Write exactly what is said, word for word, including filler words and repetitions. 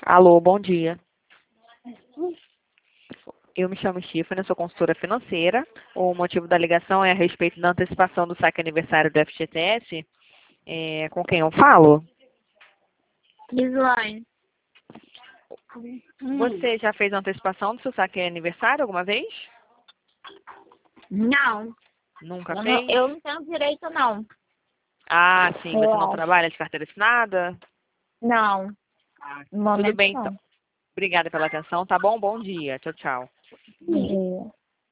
Alô, bom dia. Eu me chamo Stephanie, sou consultora financeira. O motivo da ligação é a respeito da antecipação do saque aniversário do F G T S. É, com quem eu falo? Gislaine. Você já fez a antecipação do seu saque aniversário alguma vez? Não. Nunca Eu não, fez? eu não tenho direito, não. Ah, sim. Eu Você não acho. trabalha de carteira assinada? Não. No Tudo momento, bem, então. não. Obrigada pela atenção. Tá bom? Bom dia. Tchau, tchau. É.